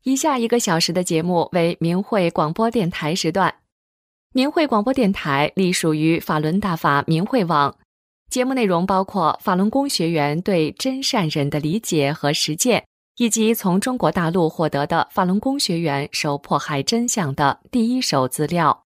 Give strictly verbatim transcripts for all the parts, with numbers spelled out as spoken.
以下一个小时的节目为明慧广播电台时段。明慧广播电台隶属于法轮大法明慧网，节目内容包括法轮功学员对真善忍的理解和实践，以及从中国大陆获得的法轮功学员受迫害真相的第一手资料。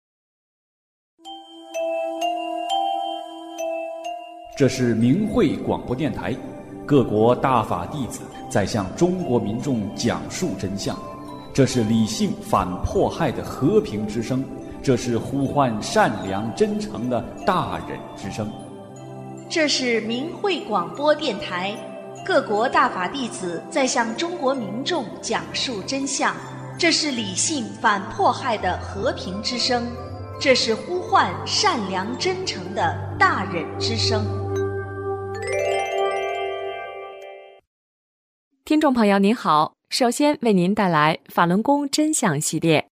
这是明慧广播电台，各国大法弟子在向中国民众讲述真相，这是理性反迫害的和平之声，这是呼唤善良真诚的大忍之声。 这是明慧广播电台，各国大法弟子在向中国民众讲述真相，这是理性反迫害的和平之声，这是呼唤善良真诚的大忍之声。 听众朋友您好，首先为您带来法轮功真相系列。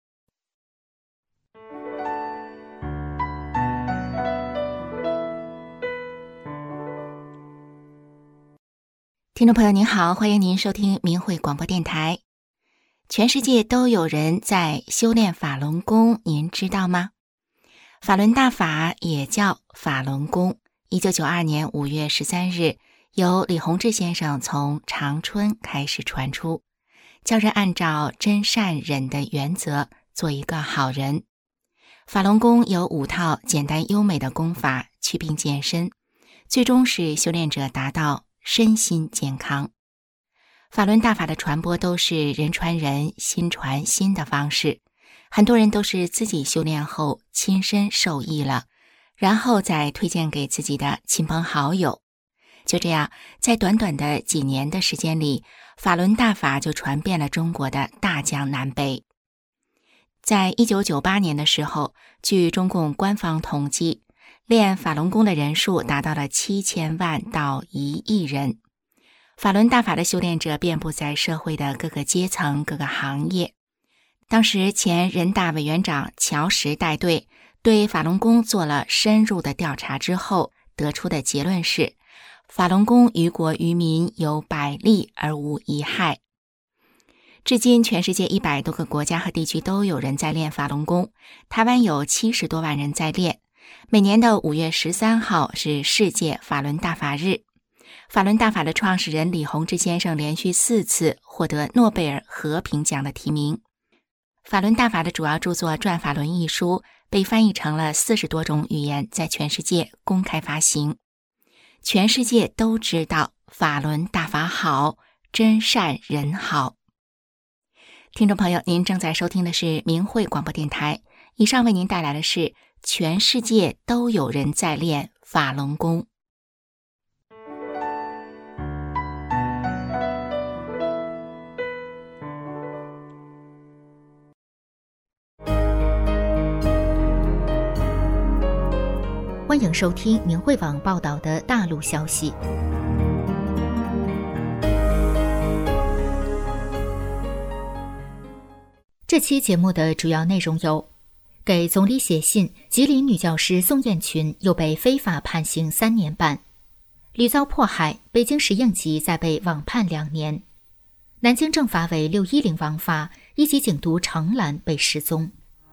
听众朋友您好，欢迎您收听明慧广播电台。全世界都有人在修炼法轮功，您知道吗？法轮大法也叫法轮功。一九九二年五月十三日，由李洪志先生从长春开始传出，教人按照真善忍的原则做一个好人。法轮功有五套简单优美的功法，祛病健身，最终使修炼者达到身心健康。法轮大法的传播都是人传人，心传心的方式，很多人都是自己修炼后亲身受益了，然后再推荐给自己的亲朋好友。就这样，在短短的几年的时间里，法轮大法就传遍了中国的大江南北。在一九九八年的时候，据中共官方统计，练法轮功的人数达到了七千万到一亿人。法轮大法的修炼者遍布在社会的各个阶层、各个行业。当时前人大委员长乔石带队对法轮功做了深入的调查之后，得出的结论是，法轮功于国于民有百利而无一害。至今全世界一百多个国家和地区都有人在练法轮功，台湾有七十多万人在练。每年的五月十三号是世界法轮大法日。法轮大法的创始人李洪志先生连续四次获得诺贝尔和平奖的提名。法轮大法的主要著作《转法轮》一书被翻译成了四十多种语言，在全世界公开发行。全世界都知道法轮大法好，真善人好。听众朋友，您正在收听的是明慧广播电台，以上为您带来的是全世界都有人在练法轮功。 欢迎收听明慧网报道的大陆消息。这期节目的主要内容有：给总理写信，吉林女教师宋艳群又被非法判刑三年半；屡遭迫害，北京市应急再被网判两年；南京政法委六一零王法，一级警督程兰被失踪。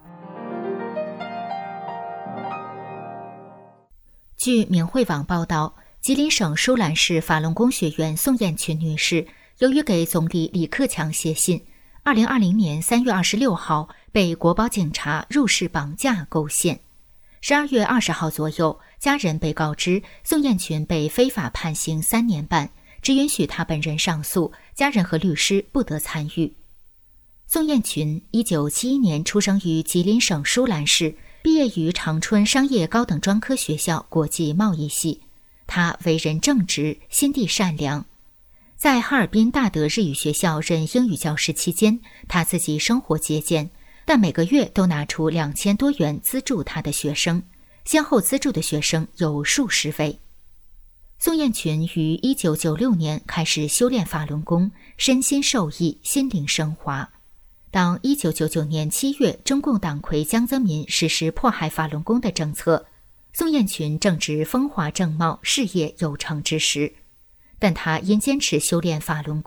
据明慧网报道，吉林省舒兰市法轮功学员宋艳群女士，由于给总理李克强写信，二零二零年三月二十六号被国保警察入室绑架构陷。十二月二十号左右，家人被告知宋艳群被非法判刑三年半，只允许她本人上诉，家人和律师不得参与。宋艳群一九七一年出生于吉林省舒兰市，毕业于长春商业高等专科学校国际贸易系。他为人正直，心地善良。在哈尔滨大德日语学校任英语教师期间，他自己生活节俭，但每个月都拿出两千多元资助他的学生，先后资助的学生有数十位。宋艳群于一九九六年开始修炼法轮功，身心受益，心灵升华。当一九九九年七月中共党魁江泽民实施迫害法轮功的政策，宋艳群正值风华正茂、事业有成之时，但他因坚持修炼法轮功，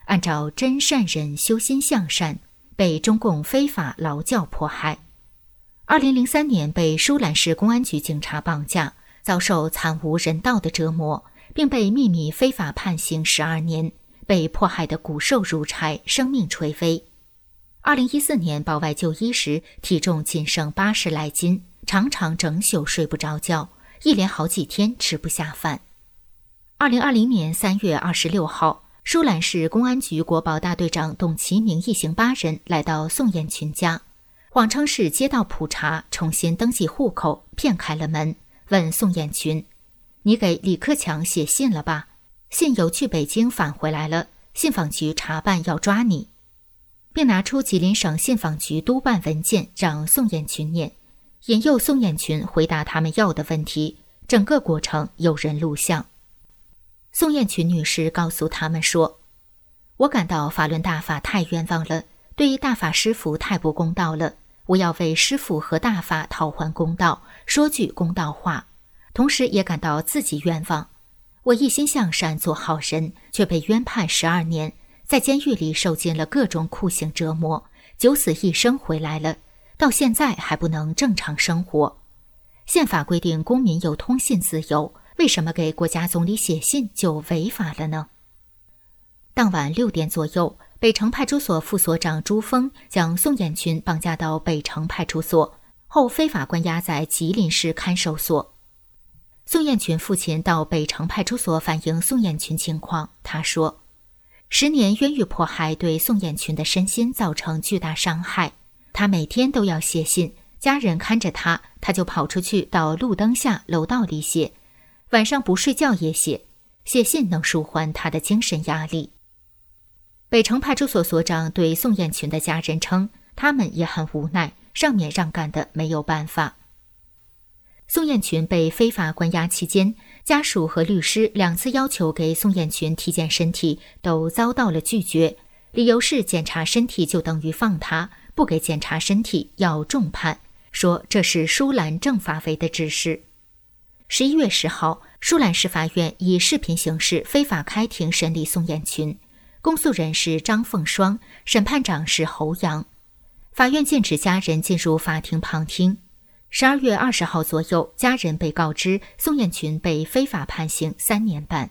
按照真善人修心向善，被中共非法劳教迫害。二零零三年被舒兰市公安局警察绑架，遭受惨无人道的折磨，并被秘密非法判刑十二年，被迫害得骨瘦如柴，生命垂危。二零一四年保外就医时，体重仅剩八十来斤，常常整宿睡不着觉，一连好几天吃不下饭。二零二零年三月二十六号，舒兰市公安局国保大队长董其明一行八人来到宋艳群家，谎称是接到普查，重新登记户口，骗开了门，问宋艳群：“你给李克强写信了吧？信邮去北京返回来了，信访局查办要抓你。”并拿出吉林省信访局督办文件让宋艳群念，引诱宋艳群回答他们要的问题，整个过程有人录像。宋艳群女士告诉他们说：“我感到法轮大法太冤枉了，对大法师父太不公道了，我要为师父和大法讨还公道，说句公道话，同时也感到自己冤枉。我一心向善做好人，却被冤判十二年，在监狱里受尽了各种酷刑折磨，九死一生回来了，到现在还不能正常生活。宪法规定公民有通信自由，为什么给国家总理写信就违法了呢？”当晚六点左右，北城派出所副所长朱峰将宋艳群绑架到北城派出所，后非法关押在吉林市看守所。宋艳群父亲到北城派出所反映宋艳群情况，他说：“十年冤狱迫害对宋艳群的身心造成巨大伤害，他每天都要写信，家人看着他，他就跑出去到路灯下楼道里写，晚上不睡觉也写，写信能舒缓他的精神压力。”北城派出所所长对宋艳群的家人称，他们也很无奈，上面让干的没有办法。宋艳群被非法关押期间，家属和律师两次要求给宋艳群体检身体，都遭到了拒绝，理由是检查身体就等于放他，不给检查身体要重判，说这是舒兰政法委的指示。十一月十号，舒兰市法院以视频形式非法开庭审理宋艳群，公诉人是张凤双，审判长是侯阳。法院禁止家人进入法庭旁听。十二月二十号左右，家人被告知宋艳群被非法判刑三年半。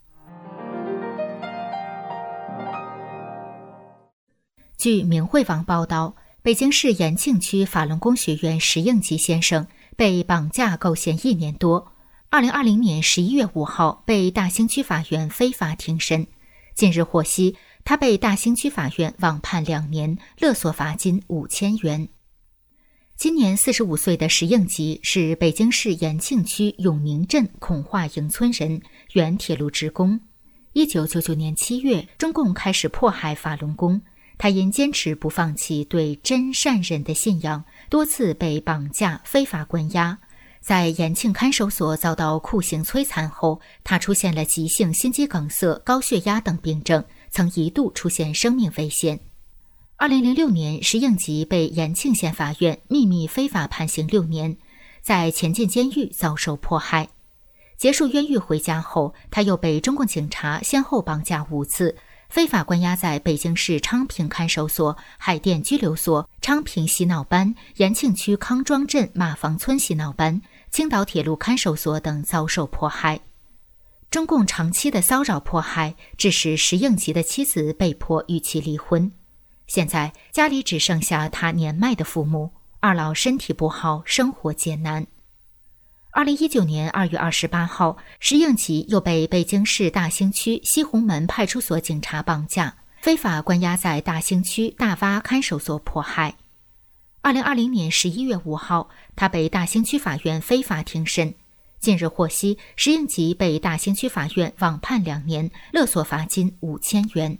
据明慧网报道，北京市延庆区法轮功学员石应吉先生被绑架构陷一年多，二零二零年十一月五号被大兴区法院非法庭审。近日获悉，他被大兴区法院网判两年，勒索罚金五千元。今年四十五岁的石应吉是北京市延庆区永宁镇孔化营村人，原铁路职工。一九九九年七月，中共开始迫害法轮功，他因坚持不放弃对真善人的信仰，多次被绑架、非法关押。在延庆看守所遭到酷刑摧残后，他出现了急性心肌梗塞、高血压等病症，曾一度出现生命危险。二零零六年，石应吉被延庆县法院秘密非法判刑六年，在前进监狱遭受迫害。结束冤狱回家后，他又被中共警察先后绑架五次，非法关押在北京市昌平看守所、海淀拘留所、昌平洗脑班、延庆区康庄镇马房村洗脑班、青岛铁路看守所等遭受迫害。中共长期的骚扰迫害，致使石应吉的妻子被迫与其离婚。现在家里只剩下他年迈的父母，二老身体不好，生活艰难。二零一九年二月二十八号，石应吉又被北京市大兴区西红门派出所警察绑架，非法关押在大兴区大洼看守所迫害。二零二零年十一月五号，他被大兴区法院非法庭审。近日获悉，石应吉被大兴区法院网判两年，勒索罚金五千元。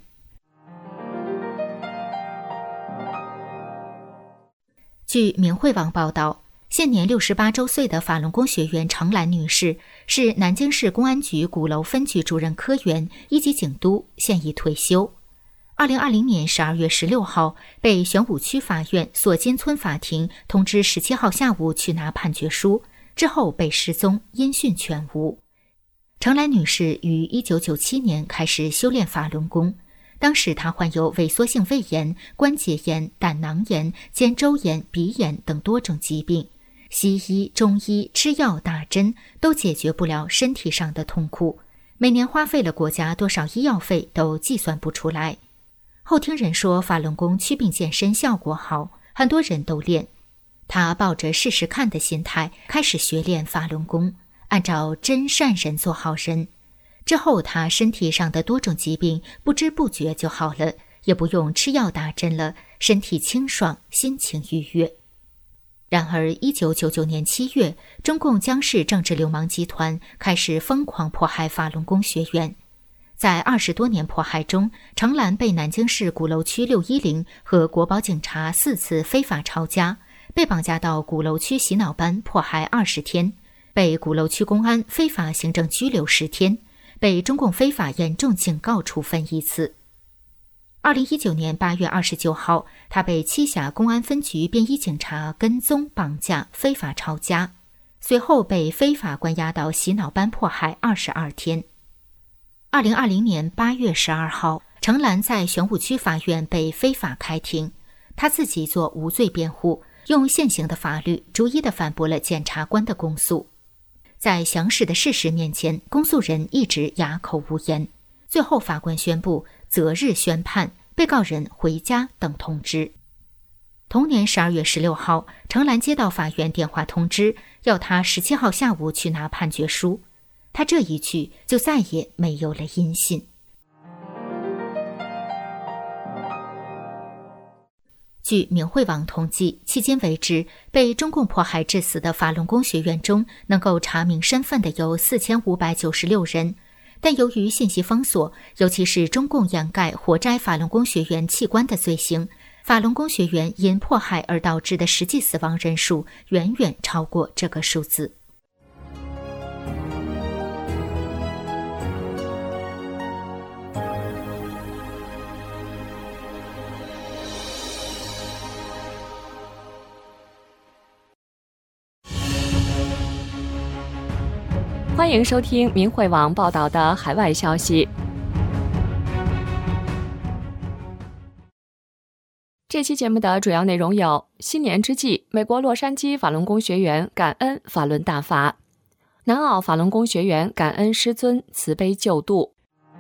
据明慧网报道，现年六十八周岁的法轮功学员程兰女士是南京市公安局鼓楼分局主任科员，一级警督，现已退休。二零二零年十二月十六号，被玄武区法院索金村法庭通知十七号下午去拿判决书，之后被失踪，音讯全无。程兰女士于一九九七年开始修炼法轮功， 当时他患有萎缩性胃炎、关节炎、胆囊炎、肩周炎、鼻炎等多种疾病，西医、中医吃药打针都解决不了身体上的痛苦，每年花费了国家多少医药费都计算不出来。后听人说法轮功祛病健身效果好，很多人都练。他抱着试试看的心态开始学练法轮功，按照真善人做好人。之后他身体上的多种疾病不知不觉就好了，也不用吃药打针了，身体清爽，心情愉悦。然而一九九九年七月，中共江氏政治流氓集团开始疯狂迫害法轮功学员。在二十多年迫害中，程兰被南京市鼓楼区六一零和国保警察四次非法抄家，被绑架到鼓楼区洗脑班迫害二十天，被鼓楼区公安非法行政拘留十天，被中共非法严重警告处分一次。二零一九年八月二十九号，他被栖霞公安分局便衣警察跟踪绑架，非法抄家，随后被非法关押到洗脑班迫害二十二天。二零二零年八月十二号，程兰在玄武区法院被非法开庭，他自己做无罪辩护，用现行的法律逐一地反驳了检察官的公诉。在详实的事实面前，公诉人一直哑口无言。最后法官宣布择日宣判，被告人回家等通知。同年十二月十六号，程兰接到法院电话通知，要他十七号下午去拿判决书。他这一去就再也没有了音信。据明慧网统计，迄今为止，被中共迫害致死的法轮功学员中，能够查明身份的有四千五百九十六人。但由于信息封锁，尤其是中共掩盖活摘法轮功学员器官的罪行，法轮功学员因迫害而导致的实际死亡人数远远超过这个数字。 欢迎收听明慧网报道的海外消息。这期节目的主要内容有：新年之际，美国洛杉矶法轮功学员感恩法轮大法；南澳法轮功学员感恩师尊慈悲救度。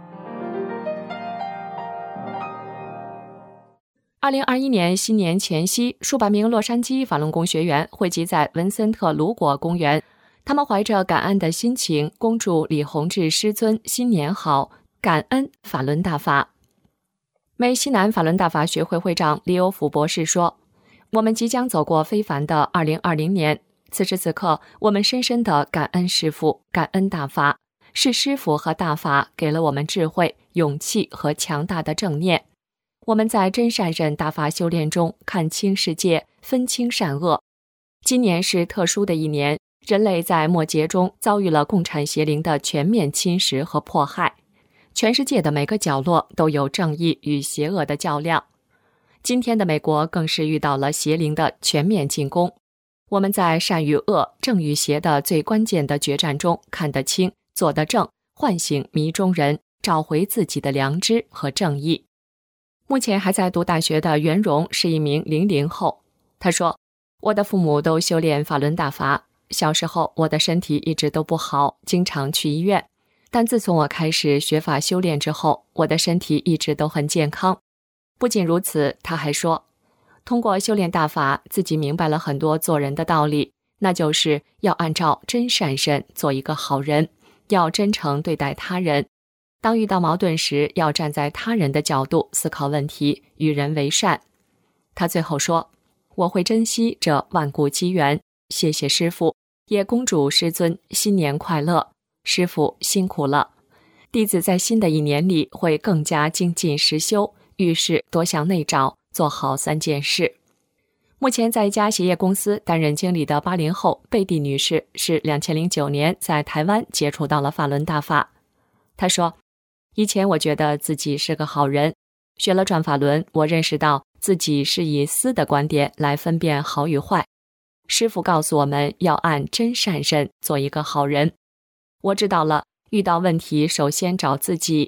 二零二一年新年前夕，数百名洛杉矶法轮功学员汇集在文森特卢果公园。他们怀着感恩的心情，恭祝李洪志师尊新年好，感恩法轮大法。美西南法轮大法学会会长李欧甫博士说：“我们即将走过非凡的二零二零年，此时此刻，我们深深地感恩师父，感恩大法，是师父和大法给了我们智慧、勇气和强大的正念。我们在真善忍大法修炼中看清世界，分清善恶。今年是特殊的一年。”人类在末节中遭遇了共产邪灵的全面侵蚀和迫害，全世界的每个角落都有正义与邪恶的较量。今天的美国更是遇到了邪灵的全面进攻。我们在善与恶、正与邪的最关键的决战中看得清、做得正，唤醒迷中人，找回自己的良知和正义。目前还在读大学的袁荣是一名零零后，他说：“我的父母都修炼法轮大法。小时候，我的身体一直都不好，经常去医院。但自从我开始学法修炼之后，我的身体一直都很健康。不仅如此，他还说，通过修炼大法，自己明白了很多做人的道理，那就是要按照真善忍做一个好人，要真诚对待他人。当遇到矛盾时，要站在他人的角度思考问题，与人为善。”他最后说：“我会珍惜这万古机缘，谢谢师父。也恭祝师尊新年快乐，师父辛苦了。弟子在新的一年里会更加精进实修，遇事多向内找，做好三件事。”目前在一家鞋业公司担任经理的八零后贝蒂女士是两千零九年在台湾接触到了法轮大法。她说：“以前我觉得自己是个好人，学了转法轮，我认识到自己是以私的观点来分辨好与坏。师父告诉我们要按真善忍做一个好人。我知道了，遇到问题首先找自己，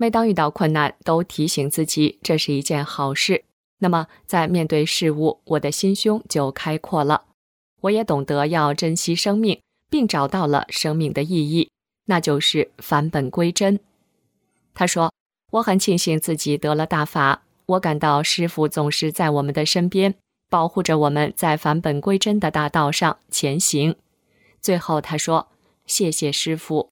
每当遇到困难，都提醒自己这是一件好事，那么在面对事物，我的心胸就开阔了。我也懂得要珍惜生命，并找到了生命的意义，那就是返本归真。他说，我很庆幸自己得了大法，我感到师父总是在我们的身边，保护着我们在返本归真的大道上前行。最后他说，谢谢师父。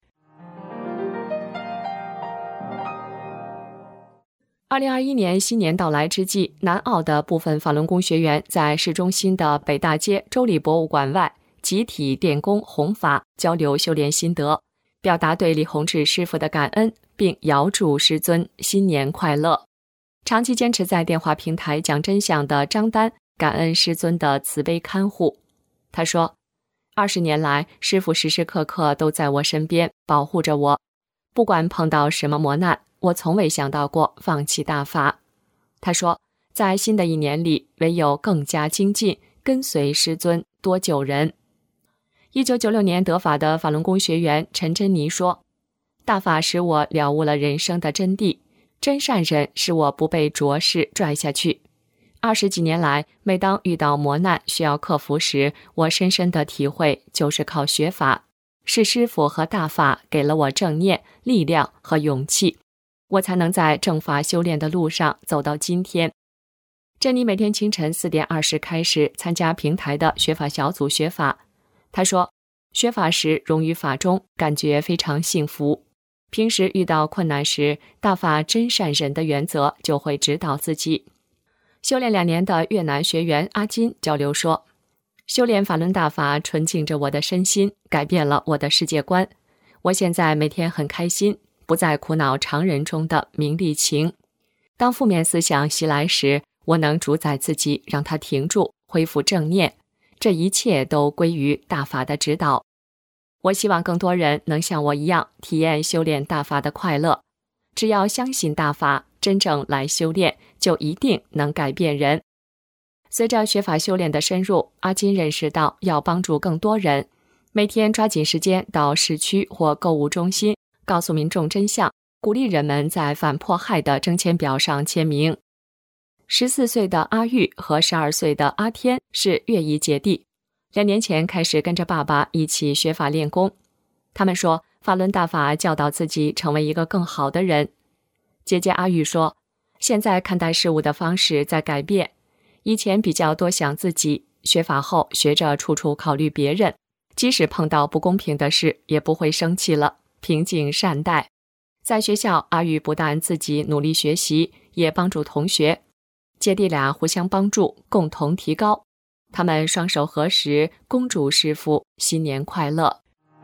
二零二一年新年到来之际，南澳的部分法轮功学员在市中心的北大街州立博物馆外集体电功弘法，交流修炼心得，表达对李洪志师父的感恩，并遥祝师尊新年快乐。长期坚持在电话平台讲真相的张丹感恩师尊的慈悲看护。他说，二十年来，师父时时刻刻都在我身边，保护着我，不管碰到什么磨难，我从未想到过放弃大法。他说，在新的一年里，唯有更加精进，跟随师尊，多救人。一九九六年得法的法轮功学员陈珍妮说，大法使我了悟了人生的真谛，真善忍使我不被浊世拽下去。二十几年来，每当遇到磨难需要克服时，我深深的体会就是靠学法，是师父和大法给了我正念、力量和勇气，我才能在正法修炼的路上走到今天。珍妮每天清晨四点二十开始参加平台的学法小组学法。她说，学法时融于法中，感觉非常幸福。平时遇到困难时，大法真善忍的原则就会指导自己。修炼两年的越南学员阿金交流说，修炼法轮大法纯净着我的身心，改变了我的世界观。我现在每天很开心，不再苦恼常人中的名利情。当负面思想袭来时，我能主宰自己，让它停住，恢复正念。这一切都归于大法的指导。我希望更多人能像我一样体验修炼大法的快乐。只要相信大法，真正来修炼，就一定能改变人。随着学法修炼的深入，阿金认识到要帮助更多人，每天抓紧时间到市区或购物中心，告诉民众真相，鼓励人们在反迫害的征签表上签名。十四岁的阿玉和十二岁的阿天是越裔姐弟，两年前开始跟着爸爸一起学法练功。他们说，法轮大法教导自己成为一个更好的人。姐姐阿玉说，现在看待事物的方式在改变，以前比较多想自己，学法后学着处处考虑别人，即使碰到不公平的事也不会生气了，平静善待。在学校，阿玉不但自己努力学习，也帮助同学，姐弟俩互相帮助，共同提高。他们双手合十，恭祝师父新年快乐。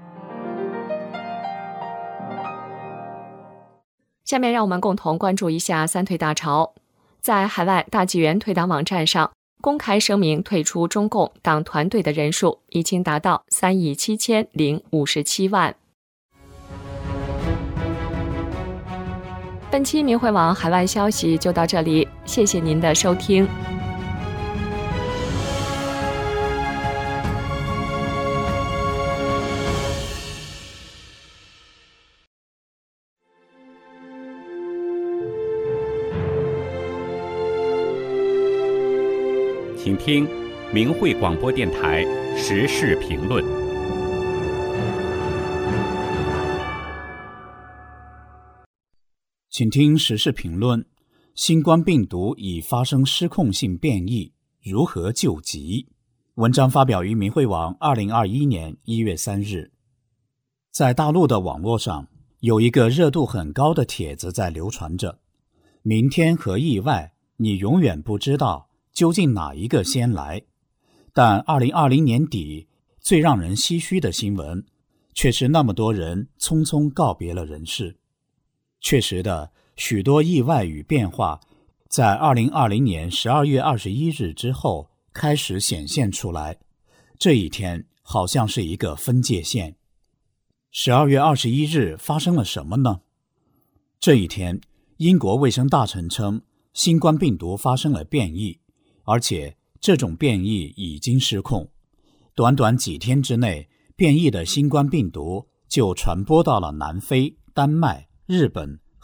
下面让我们共同关注一下三退大潮。在海外大纪元退党网站上公开声明退出中共党团队的人数已经达到三亿七千零五十七万。本期明慧网海外消息就到这里，谢谢您的收听。 请听明慧广播电台时事评论。 请听时事评论：新冠病毒已发生失控性变异，如何救急？文章发表于明慧网二零二一年一月三日。在大陆的网络上，有一个热度很高的帖子在流传着：明天和意外，你永远不知道究竟哪一个先来。但二零二零年底最让人唏嘘的新闻，却是那么多人匆匆告别了人世。确实的，许多意外与变化在二零二零年十二月二十一日之后开始显现出来。这一天好像是一个分界线。十二月二十一日发生了什么呢？这一天，英国卫生大臣称新冠病毒发生了变异，而且这种变异已经失控。短短几天之内，变异的新冠病毒就传播到了南非、丹麦、日本、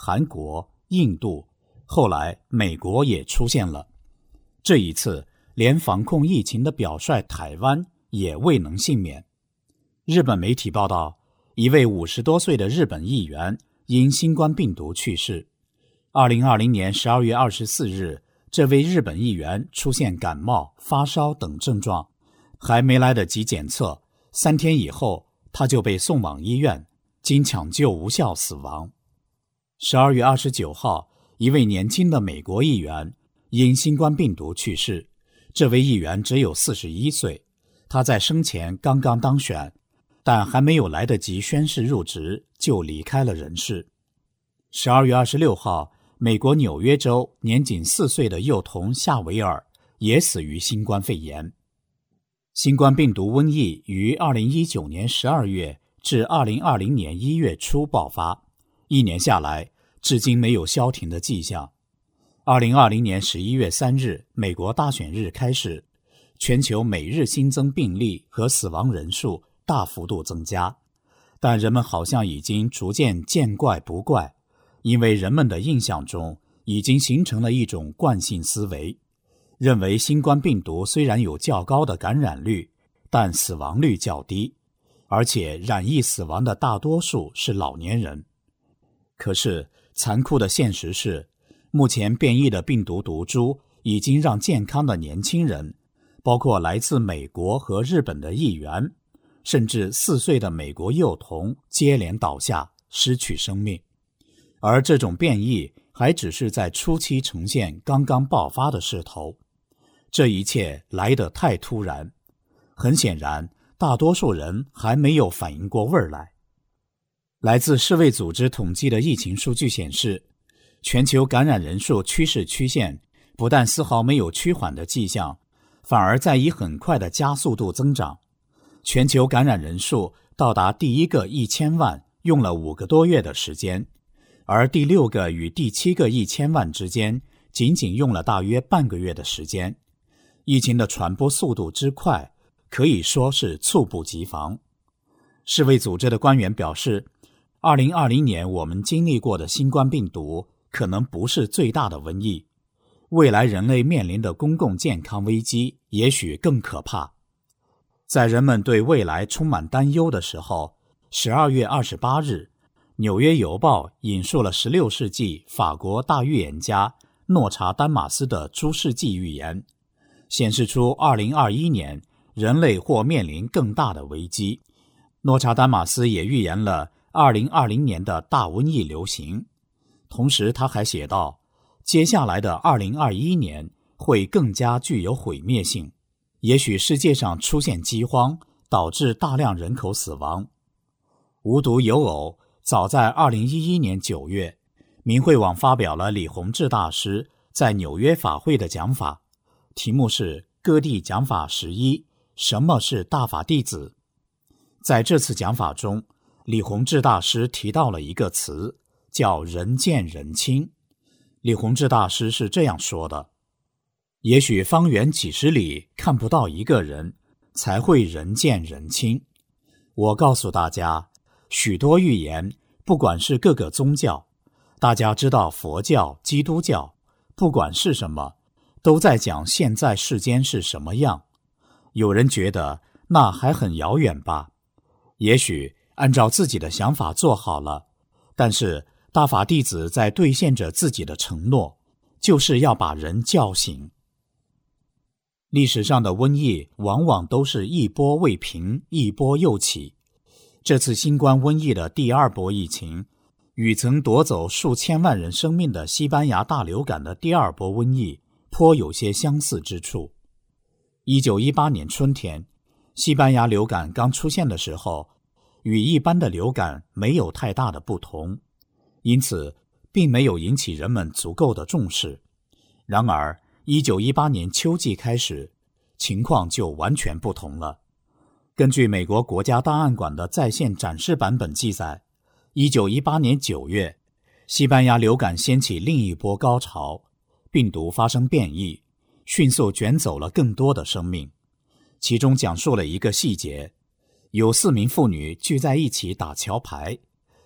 韩国、印度，后来美国也出现了。这一次，连防控疫情的表率台湾也未能幸免。日本媒体报道，一位五十多岁的日本议员因新冠病毒去世。二零二零年十二月二十四日，这位日本议员出现感冒、发烧等症状，还没来得及检测，三天以后他就被送往医院，经抢救无效死亡。十二月二十九号，一位年轻的美国议员因新冠病毒去世。这位议员只有四十一岁，他在生前刚刚当选，但还没有来得及宣誓入职就离开了人世。十二月二十六号，美国纽约州年仅四岁的幼童夏维尔也死于新冠肺炎。新冠病毒瘟疫于二零一九年十二月至二零二零年一月初爆发，一年下来，至今没有消停的迹象。二零二零年十一月三日，美国大选日开始，全球每日新增病例和死亡人数大幅度增加，但人们好像已经逐渐见怪不怪，因为人们的印象中已经形成了一种惯性思维，认为新冠病毒虽然有较高的感染率，但死亡率较低，而且染疫死亡的大多数是老年人。可是残酷的现实是，目前变异的病毒毒株已经让健康的年轻人，包括来自美国和日本的议员，甚至四岁的美国幼童接连倒下，失去生命。而这种变异还只是在初期呈现刚刚爆发的势头，这一切来得太突然，很显然大多数人还没有反应过味儿来。来自世卫组织统计的疫情数据显示，全球感染人数趋势曲线不但丝毫没有趋缓的迹象，反而在以很快的加速度增长。全球感染人数到达第一个一千万用了五个多月的时间，而第六个与第七个一千万之间仅仅用了大约半个月的时间。疫情的传播速度之快，可以说是猝不及防。世卫组织的官员表示，二零二零年我们经历过的新冠病毒可能不是最大的瘟疫，未来人类面临的公共健康危机也许更可怕。在人们对未来充满担忧的时候，十二月二十八日，纽约邮报引述了十六世纪法国大预言家诺查丹马斯的诸世纪预言，显示出二零二一年人类或面临更大的危机。诺查丹马斯也预言了二零二零年的大瘟疫流行，同时他还写道，接下来的二零二一年会更加具有毁灭性，也许世界上出现饥荒，导致大量人口死亡。无独有偶，早在二零一一年九月，明慧网发表了李洪志大师在纽约法会的讲法，题目是各地讲法十一，什么是大法弟子？在这次讲法中，李洪志大师提到了一个词，叫人见人亲。李洪志大师是这样说的，也许方圆几十里看不到一个人，才会人见人亲。我告诉大家，许多预言，不管是各个宗教，大家知道佛教、基督教，不管是什么，都在讲现在世间是什么样。有人觉得那还很遥远吧，也许按照自己的想法做好了，但是大法弟子在兑现着自己的承诺，就是要把人叫醒。历史上的瘟疫往往都是一波未平，一波又起。这次新冠瘟疫的第二波疫情，与曾夺走数千万人生命的西班牙大流感的第二波瘟疫颇有些相似之处。一九一八年春天，西班牙流感刚出现的时候，与一般的流感没有太大的不同，因此并没有引起人们足够的重视。然而一九一八年秋季开始，情况就完全不同了。根据美国国家档案馆的在线展示版本记载，一九一八年九月，西班牙流感掀起另一波高潮，病毒发生变异，迅速卷走了更多的生命。其中讲述了一个细节，有四名妇女聚在一起打桥牌，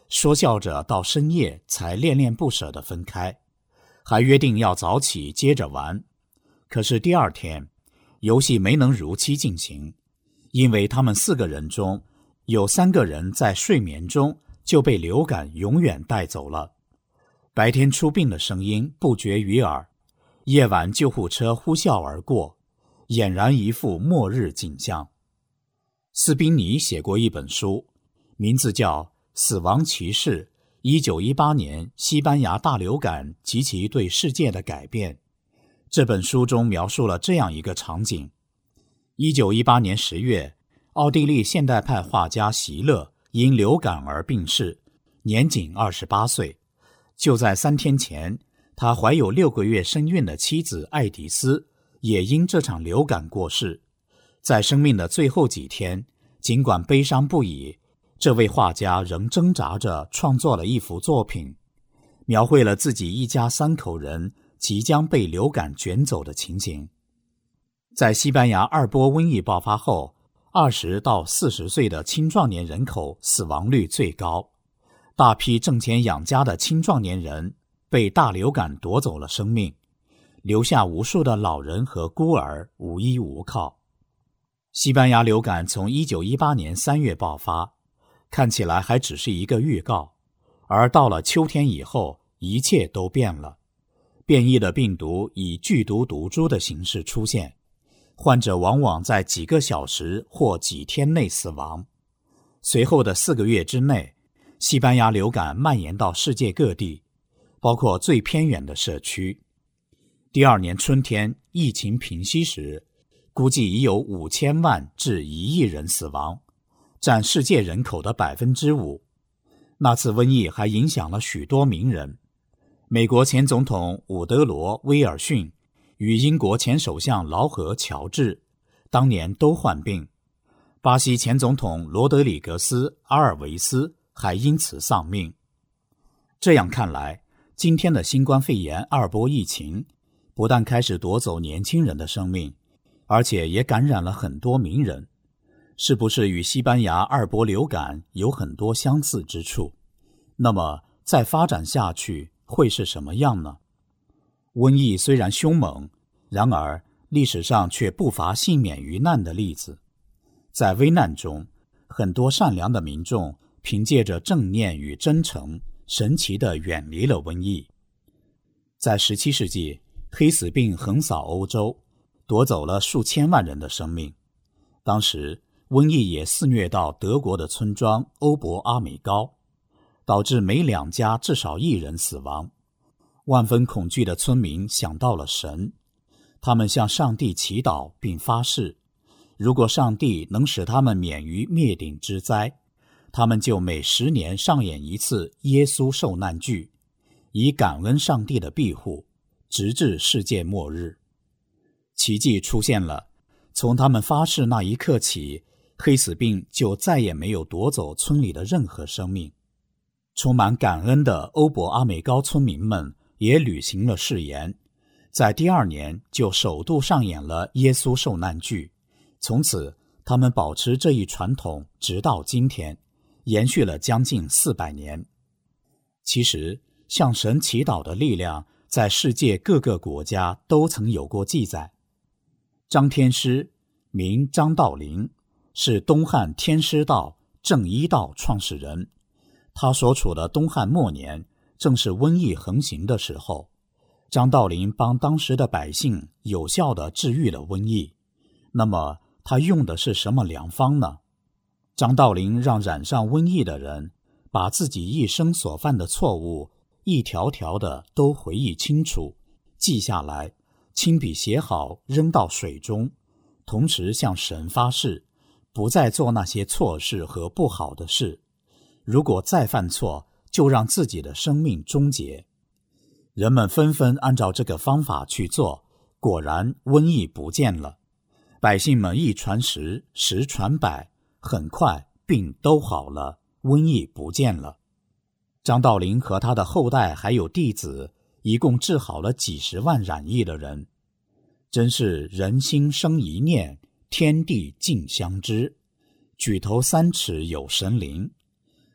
说笑着到深夜才恋恋不舍地分开，还约定要早起接着玩。可是第二天，游戏没能如期进行，因为他们四个人中有三个人在睡眠中就被流感永远带走了。白天出殡的声音不绝于耳，夜晚救护车呼啸而过，俨然一副末日景象。斯宾尼写过一本书，名字叫《死亡骑士：一九一八年西班牙大流感及其对世界的改变》。这本书中描述了这样一个场景：一九一八年十月，奥地利现代派画家席勒因流感而病逝，年仅二十八岁。就在三天前，他怀有六个月身孕的妻子爱迪丝也因这场流感过世。在生命的最后几天，尽管悲伤不已，这位画家仍挣扎着创作了一幅作品，描绘了自己一家三口人即将被流感卷走的情形。在西班牙二波瘟疫爆发后，二十到四十岁的青壮年人口死亡率最高，大批挣钱养家的青壮年人被大流感夺走了生命，留下无数的老人和孤儿无依无靠。西班牙流感从一九一八年三月爆发，看起来还只是一个预告，而到了秋天以后，一切都变了。变异的病毒以剧毒毒株的形式出现，患者往往在几个小时或几天内死亡。随后的四个月之内，西班牙流感蔓延到世界各地，包括最偏远的社区。第二年春天，疫情平息时，估计已有五千万至一亿人死亡，占世界人口的百分之五。那次瘟疫还影响了许多名人，美国前总统伍德罗·威尔逊与英国前首相劳合·乔治当年都患病，巴西前总统罗德里格斯·阿尔维斯还因此丧命。这样看来，今天的新冠肺炎二波疫情不但开始夺走年轻人的生命，而且也感染了很多名人。是不是与西班牙二波流感有很多相似之处？那么再发展下去会是什么样呢？瘟疫虽然凶猛，然而历史上却不乏幸免于难的例子。在危难中，很多善良的民众凭借着正念与真诚，神奇地远离了瘟疫。在十七世纪，黑死病横扫欧洲，夺走了数千万人的生命。当时瘟疫也肆虐到德国的村庄欧伯阿美高，导致每两家至少一人死亡。万分恐惧的村民想到了神，他们向上帝祈祷并发誓，如果上帝能使他们免于灭顶之灾，他们就每十年上演一次耶稣受难剧，以感恩上帝的庇护，直至世界末日。奇迹出现了，从他们发誓那一刻起，黑死病就再也没有夺走村里的任何生命。充满感恩的欧伯阿美高村民们也履行了誓言，在第二年就首度上演了耶稣受难剧。从此他们保持这一传统直到今天，延续了将近四百年。其实向神祈祷的力量在世界各个国家都曾有过记载。张天师名张道陵，是东汉天师道正一道创始人。他所处的东汉末年正是瘟疫横行的时候，张道陵帮当时的百姓有效地治愈了瘟疫。那么他用的是什么良方呢？张道陵让染上瘟疫的人把自己一生所犯的错误一条条的都回忆清楚，记下来，亲笔写好，扔到水中，同时向神发誓，不再做那些错事和不好的事。如果再犯错，就让自己的生命终结。人们纷纷按照这个方法去做，果然瘟疫不见了。百姓们一传十，十传百，很快病都好了，瘟疫不见了。张道陵和他的后代还有弟子，一共治好了几十万染疫的人。真是人心生一念，天地尽相知。举头三尺有神灵。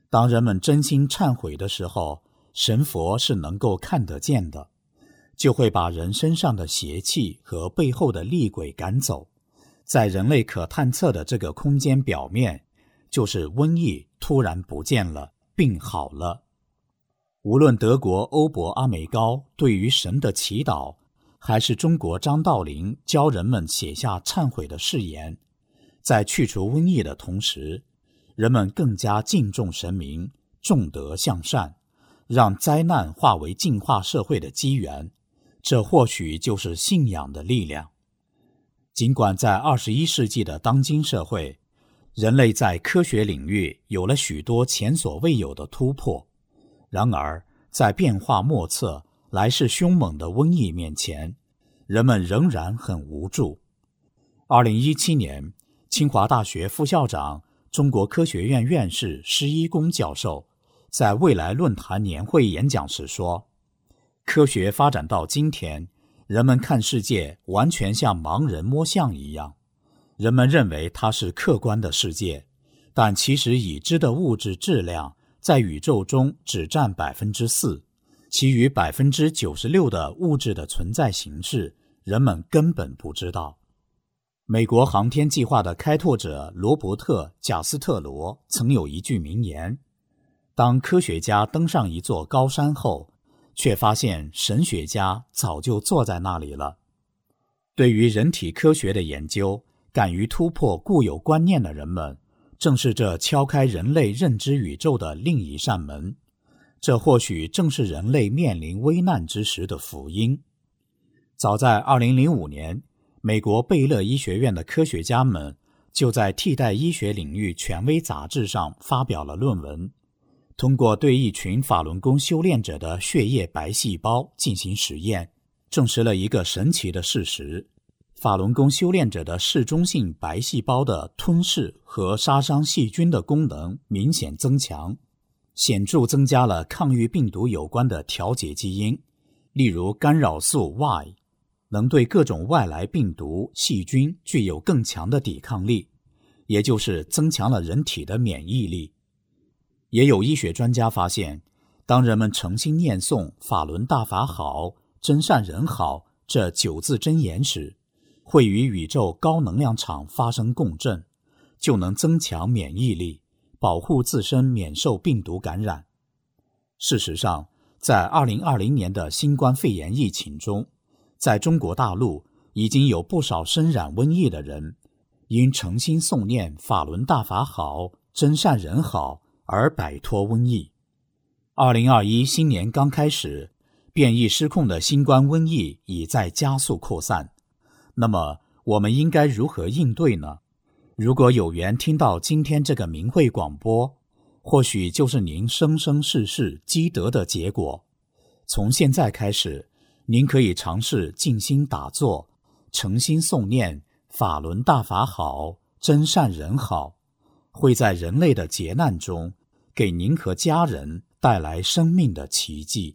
当人们真心忏悔的时候，神佛是能够看得见的，就会把人身上的邪气和背后的厉鬼赶走。在人类可探测的这个空间表面，就是瘟疫突然不见了，病好了。无论德国欧博阿梅高对于神的祈祷，还是中国张道陵教人们写下忏悔的誓言，在去除瘟疫的同时，人们更加敬重神明，重德向善，让灾难化为净化社会的机缘，这或许就是信仰的力量。尽管在二十一世纪的当今社会，人类在科学领域有了许多前所未有的突破，然而在变化莫测、来势凶猛的瘟疫面前，人们仍然很无助。二零一七年，清华大学副校长、中国科学院院士施一公教授在未来论坛年会演讲时说，科学发展到今天，人们看世界完全像盲人摸象一样，人们认为它是客观的世界，但其实已知的物质质量在宇宙中只占 百分之四， 其余 百分之九十六 的物质的存在形式，人们根本不知道。美国航天计划的开拓者罗伯特·贾斯特罗曾有一句名言，当科学家登上一座高山后，却发现神学家早就坐在那里了。对于人体科学的研究，敢于突破固有观念的人们，正是这敲开人类认知宇宙的另一扇门。这或许正是人类面临危难之时的福音。早在二零零五年，美国贝勒医学院的科学家们就在替代医学领域权威杂志上发表了论文，通过对一群法轮功修炼者的血液白细胞进行实验，证实了一个神奇的事实：法轮功修炼者的嗜中性白细胞的吞噬和杀伤细菌的功能明显增强，显著增加了抗御病毒有关的调节基因，例如干扰素 Y， 能对各种外来病毒、细菌具有更强的抵抗力，也就是增强了人体的免疫力。也有医学专家发现，当人们诚心念诵法轮大法好，真善人好这九字真言时，会与宇宙高能量场发生共振，就能增强免疫力，保护自身免受病毒感染。事实上，在二零二零年的新冠肺炎疫情中，在中国大陆已经有不少身染瘟疫的人，因诚心诵念法轮大法好，真善人好而摆脱瘟疫。二零二一新年刚开始，变异失控的新冠瘟疫已在加速扩散。那么我们应该如何应对呢？如果有缘听到今天这个明慧广播，或许就是您生生世世积德的结果。从现在开始，您可以尝试静心打坐，诚心诵念法轮大法好，真善人好，会在人类的劫难中给您和家人带来生命的奇迹。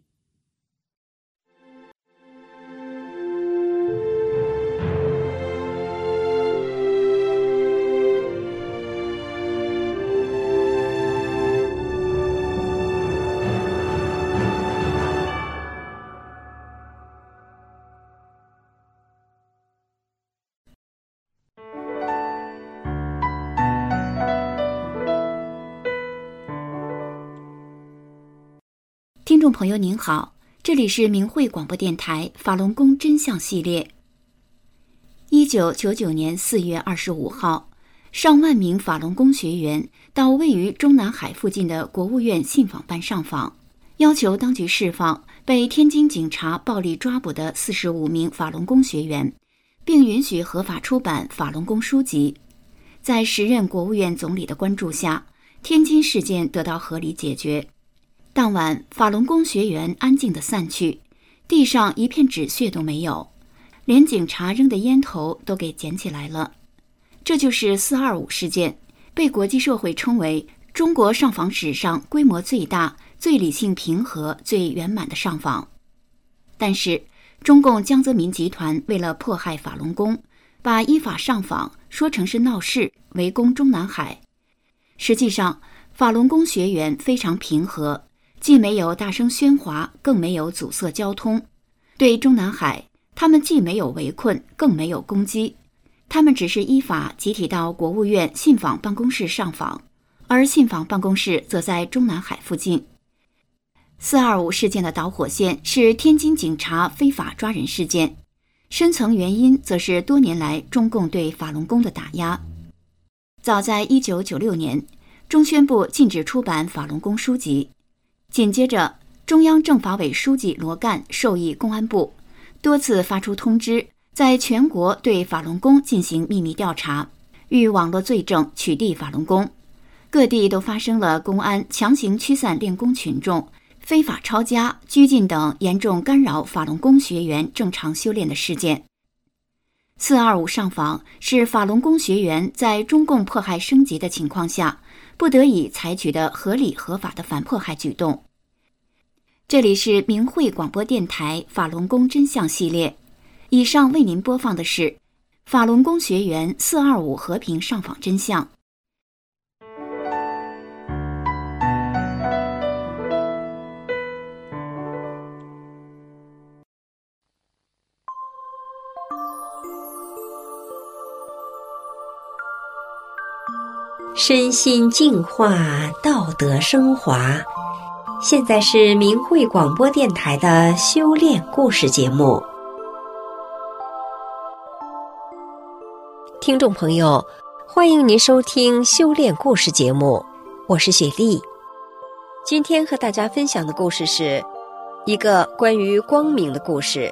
听众朋友您好，这里是明慧广播电台法轮功真相系列。一九九九年四月二十五号，上万名法轮功学员到位于中南海附近的国务院信访办上访，要求当局释放被天津警察暴力抓捕的四十五名法轮功学员，并允许合法出版法轮功书籍。在时任国务院总理的关注下，天津事件得到合理解决。当晚，法轮功学员安静地散去，地上一片纸屑都没有，连警察扔的烟头都给捡起来了。这就是四二五事件，被国际社会称为中国上访史上规模最大、最理性平和、最圆满的上访。但是，中共江泽民集团为了迫害法轮功，把依法上访说成是闹事、围攻中南海。实际上， 法轮功学员非常平和，既没有大声喧哗，更没有阻塞交通。对中南海，他们既没有围困，更没有攻击，他们只是依法集体到国务院信访办公室上访，而信访办公室则在中南海附近。四二五事件的导火线是天津警察非法抓人事件，深层原因则是多年来中共对法轮功的打压。早在一九九六年，中宣部禁止出版法轮功书籍，紧接着中央政法委书记罗干授意公安部多次发出通知，在全国对法轮功进行秘密调查，欲网络罪证取缔法轮功。各地都发生了公安强行驱散练功群众、非法抄家、拘禁等严重干扰法轮功学员正常修炼的事件。四二五上访是法轮功学员在中共迫害升级的情况下不得已采取的合理合法的反迫害举动。这里是明慧广播电台法轮功真相系列，以上为您播放的是法轮功学员四二五和平上访真相。 身心净化，道德升华。现在是明慧广播电台的修炼故事节目。听众朋友，欢迎您收听修炼故事节目，我是雪莉。今天和大家分享的故事是一个关于光明的故事。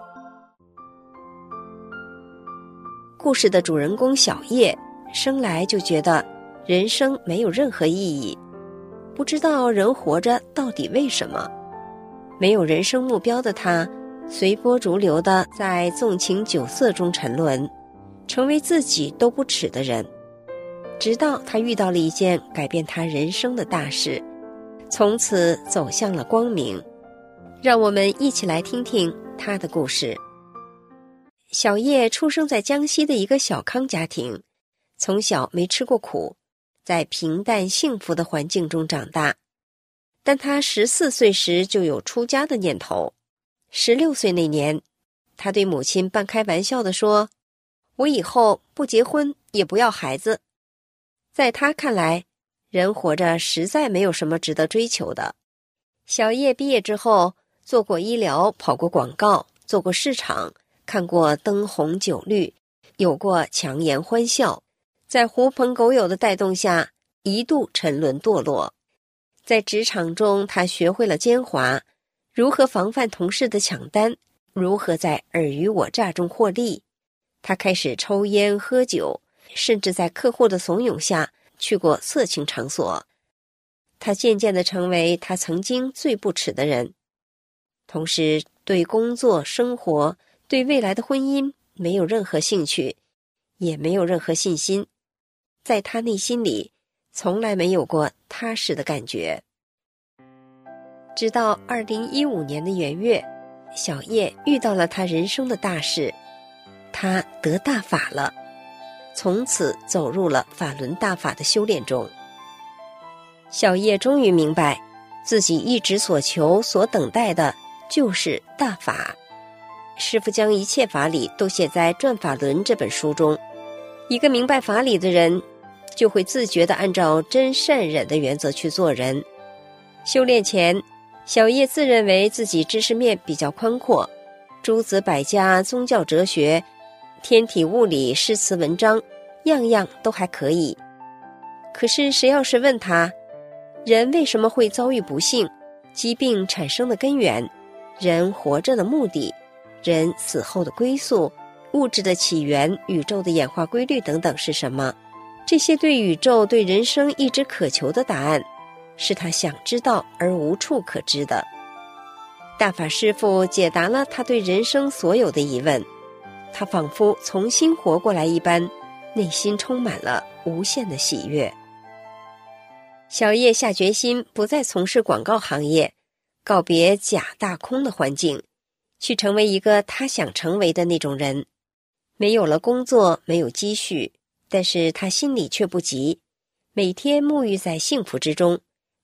故事的主人公小叶生来就觉得人生没有任何意义，不知道人活着到底为什么。没有人生目标的他，随波逐流地在纵情酒色中沉沦，成为自己都不耻的人。直到他遇到了一件改变他人生的大事，从此走向了光明。让我们一起来听听他的故事。小叶出生在江西的一个小康家庭，从小没吃过苦，在平淡幸福的环境中长大。但他十四岁时就有出家的念头。十六岁那年，他对母亲半开玩笑地说，我以后不结婚也不要孩子。在他看来，人活着实在没有什么值得追求的。小叶毕业之后，做过医疗，跑过广告，做过市场，看过灯红酒绿，有过强颜欢笑，在狐朋狗友的带动下，一度沉沦堕落。在职场中，他学会了奸猾，如何防范同事的抢单，如何在尔虞我诈中获利。他开始抽烟喝酒，甚至在客户的怂恿下去过色情场所。他渐渐地成为他曾经最不耻的人，同时对工作、生活、对未来的婚姻没有任何兴趣，也没有任何信心。在他内心里，从来没有过踏实的感觉。直到二零一五年的元月，小叶遇到了他人生的大事，他得大法了，从此走入了法轮大法的修炼中。小叶终于明白，自己一直所求所等待的就是大法。师父将一切法理都写在《转法轮》这本书中。一个明白法理的人，就会自觉地按照真善忍的原则去做人。修炼前，小叶自认为自己知识面比较宽阔，诸子百家、宗教哲学、天体物理、诗词文章，样样都还可以。可是谁要是问他，人为什么会遭遇不幸，疾病产生的根源，人活着的目的，人死后的归宿，物质的起源，宇宙的演化规律等等是什么？这些对宇宙、对人生一直渴求的答案，是他想知道而无处可知的。大法师父解答了他对人生所有的疑问，他仿佛重新活过来一般，内心充满了无限的喜悦。小叶下决心不再从事广告行业，告别假大空的环境，去成为一个他想成为的那种人。没有了工作，没有积蓄，但是他心里却不急，每天沐浴在幸福之中，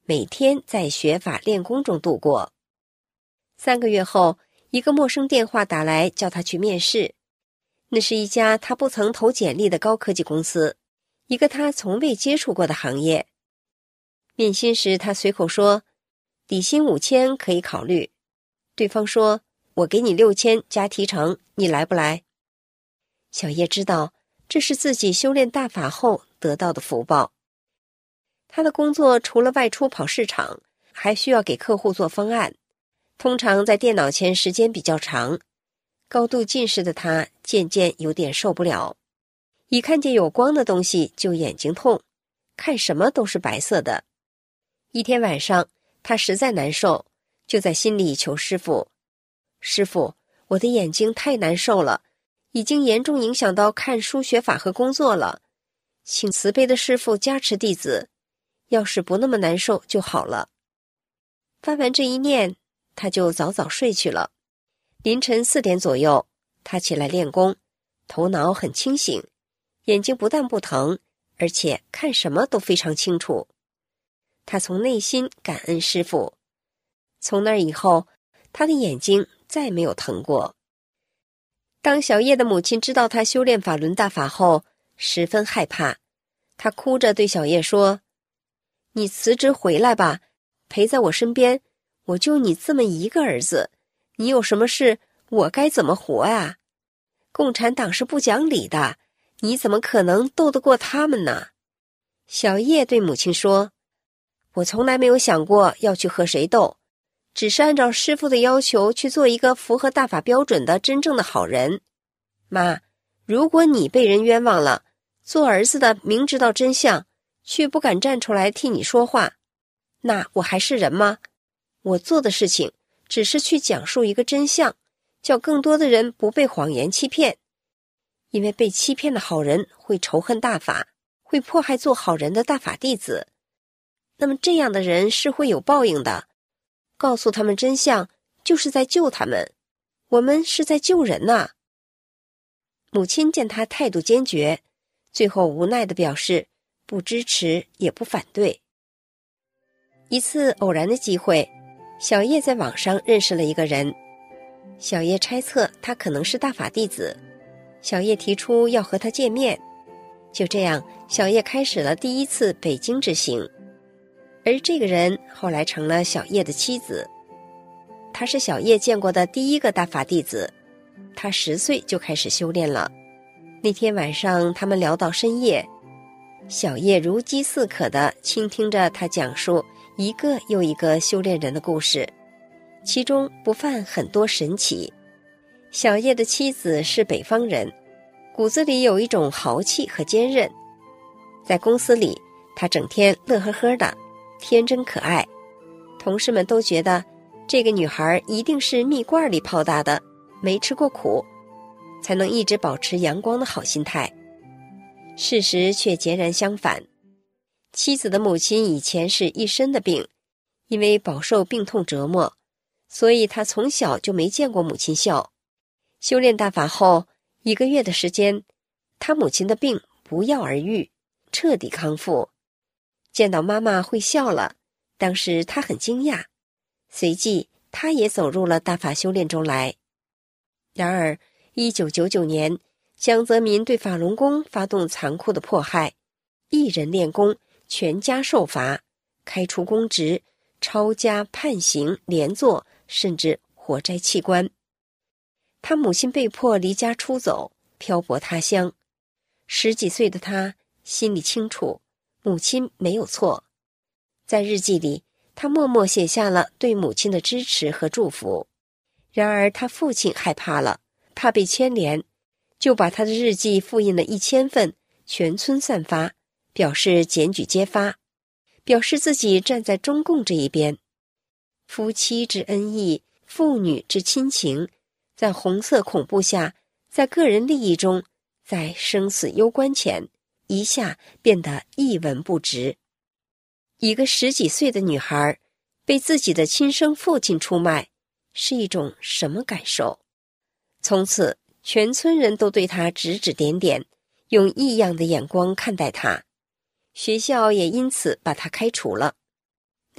每天在学法练功中度过。三个月后，一个陌生电话打来，叫他去面试。那是一家他不曾投简历的高科技公司，一个他从未接触过的行业。面薪时，他随口说，底薪五千可以考虑。对方说，我给你六千加提成，你来不来？小叶知道这是自己修炼大法后得到的福报。他的工作除了外出跑市场，还需要给客户做方案，通常在电脑前时间比较长。高度近视的他渐渐有点受不了，一看见有光的东西就眼睛痛，看什么都是白色的。一天晚上，他实在难受，就在心里求师父，师父，我的眼睛太难受了，已经严重影响到看书学法和工作了，请慈悲的师父加持弟子，要是不那么难受就好了。发完这一念，他就早早睡去了。凌晨四点左右，他起来练功，头脑很清醒，眼睛不但不疼，而且看什么都非常清楚。他从内心感恩师父。从那以后，他的眼睛再没有疼过。当小叶的母亲知道他修炼法轮大法后，十分害怕。他哭着对小叶说，你辞职回来吧，陪在我身边，我就你这么一个儿子，你有什么事，我该怎么活啊？共产党是不讲理的，你怎么可能斗得过他们呢？小叶对母亲说，我从来没有想过要去和谁斗，只是按照师父的要求去做一个符合大法标准的真正的好人。妈，如果你被人冤枉了，做儿子的明知道真相，却不敢站出来替你说话，那我还是人吗？我做的事情只是去讲述一个真相，叫更多的人不被谎言欺骗。因为被欺骗的好人会仇恨大法，会迫害做好人的大法弟子。那么这样的人是会有报应的。告诉他们真相，就是在救他们。我们是在救人呐。母亲见他态度坚决，最后无奈地表示不支持也不反对。一次偶然的机会，小叶在网上认识了一个人。小叶猜测他可能是大法弟子，小叶提出要和他见面。就这样，小叶开始了第一次北京之行。而这个人后来成了小叶的妻子。他是小叶见过的第一个大法弟子，他十岁就开始修炼了。那天晚上他们聊到深夜，小叶如饥似渴地倾听着他讲述一个又一个修炼人的故事，其中不乏很多神奇。小叶的妻子是北方人，骨子里有一种豪气和坚韧。在公司里，他整天乐呵呵的，天真可爱，同事们都觉得这个女孩一定是蜜罐里泡大的，没吃过苦，才能一直保持阳光的好心态。事实却截然相反。妻子的母亲以前是一身的病，因为饱受病痛折磨，所以她从小就没见过母亲笑。修炼大法后，一个月的时间，她母亲的病不药而愈，彻底康复。见到妈妈会笑了，当时他很惊讶，随即他也走入了大法修炼中来。然而一九九九年，江泽民对法轮功发动残酷的迫害，一人练功，全家受罚，开除公职，抄家判刑连坐，甚至活摘器官。他母亲被迫离家出走，漂泊他乡。十几岁的他心里清楚，母亲没有错。在日记里，他默默写下了对母亲的支持和祝福。然而他父亲害怕了，怕被牵连，就把他的日记复印了一千份，全村散发，表示检举揭发，表示自己站在中共这一边。夫妻之恩义，父女之亲情，在红色恐怖下，在个人利益中，在生死攸关前，一下变得一文不值。一个十几岁的女孩被自己的亲生父亲出卖，是一种什么感受？从此全村人都对她指指点点，用异样的眼光看待她，学校也因此把她开除了。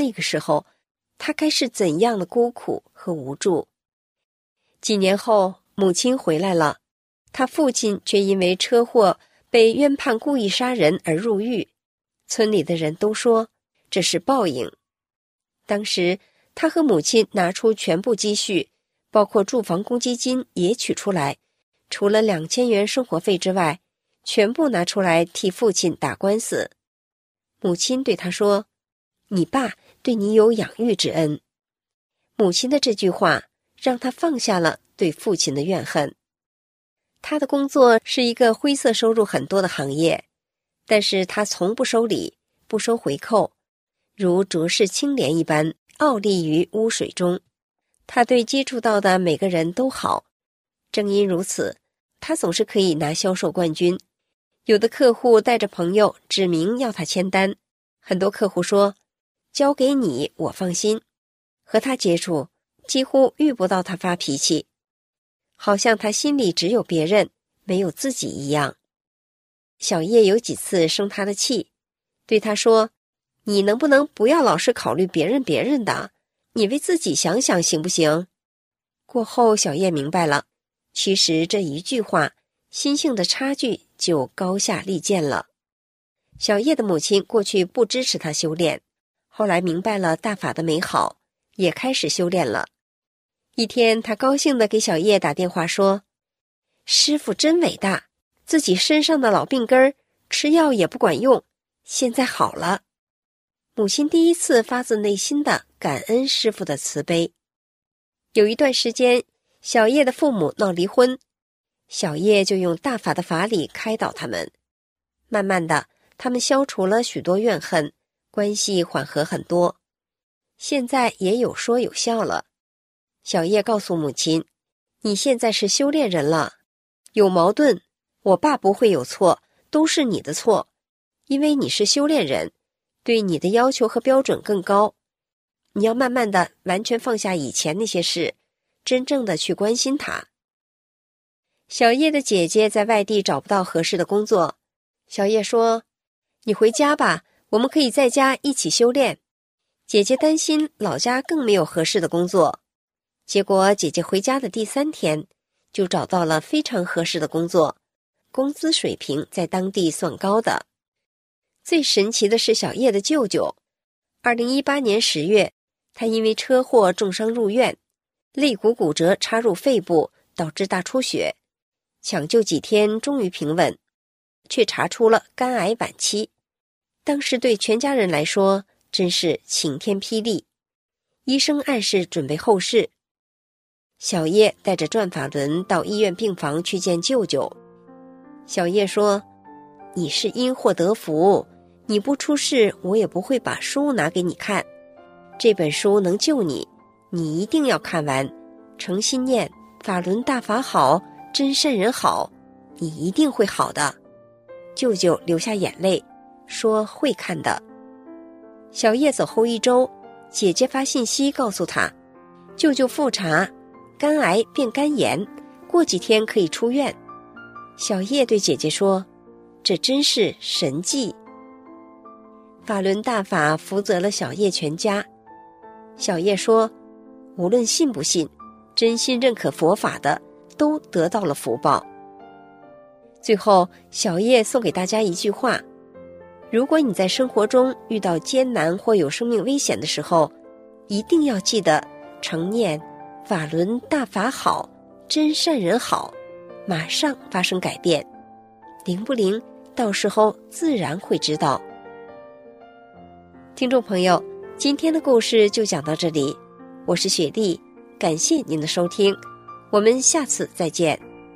那个时候他该是怎样的孤苦和无助。几年后，母亲回来了，他父亲却因为车祸被冤判故意杀人而入狱。村里的人都说这是报应。当时他和母亲拿出全部积蓄，包括住房公积金也取出来，除了两千元生活费之外，全部拿出来替父亲打官司。母亲对他说，你爸对你有养育之恩。母亲的这句话让他放下了对父亲的怨恨。他的工作是一个灰色收入很多的行业，但是他从不收礼，不收回扣，如浊世清廉一般傲立于污水中。他对接触到的每个人都好，正因如此，他总是可以拿销售冠军。有的客户带着朋友指明要他签单，很多客户说，交给你我放心。和他接触几乎遇不到他发脾气，好像他心里只有别人没有自己一样。小叶有几次生他的气，对他说，你能不能不要老是考虑别人别人的，你为自己想想行不行？过后小叶明白了，其实这一句话心性的差距就高下立见了。小叶的母亲过去不支持他修炼，后来明白了大法的美好，也开始修炼了。一天，他高兴地给小叶打电话说，师父真伟大，自己身上的老病根儿吃药也不管用，现在好了。母亲第一次发自内心的感恩师父的慈悲。有一段时间，小叶的父母闹离婚，小叶就用大法的法理开导他们。慢慢的，他们消除了许多怨恨，关系缓和很多，现在也有说有笑了。小叶告诉母亲，你现在是修炼人了，有矛盾，我爸不会有错，都是你的错，因为你是修炼人，对你的要求和标准更高。你要慢慢的完全放下以前那些事，真正的去关心他。小叶的姐姐在外地找不到合适的工作，小叶说，你回家吧，我们可以在家一起修炼。姐姐担心老家更没有合适的工作，结果姐姐回家的第三天就找到了非常合适的工作，工资水平在当地算高的。最神奇的是小叶的舅舅，二零一八年十月，他因为车祸重伤入院，肋骨骨折插入肺部，导致大出血，抢救几天终于平稳，却查出了肝癌晚期。当时对全家人来说真是晴天霹雳，医生暗示准备后事。小叶带着转法轮到医院病房去见舅舅。小叶说，你是因祸得福，你不出事，我也不会把书拿给你看。这本书能救你，你一定要看完，诚心念法轮大法好，真善人好，你一定会好的。舅舅流下眼泪，说会看的。小叶走后一周，姐姐发信息告诉他，舅舅复查，肝癌变肝炎，过几天可以出院。小叶对姐姐说，这真是神迹。法轮大法福泽了小叶全家。小叶说，无论信不信，真心认可佛法的都得到了福报。最后，小叶送给大家一句话，如果你在生活中遇到艰难或有生命危险的时候，一定要记得常念法轮大法好，真善人好，马上发生改变。灵不灵，到时候自然会知道。听众朋友，今天的故事就讲到这里，我是雪莉，感谢您的收听，我们下次再见。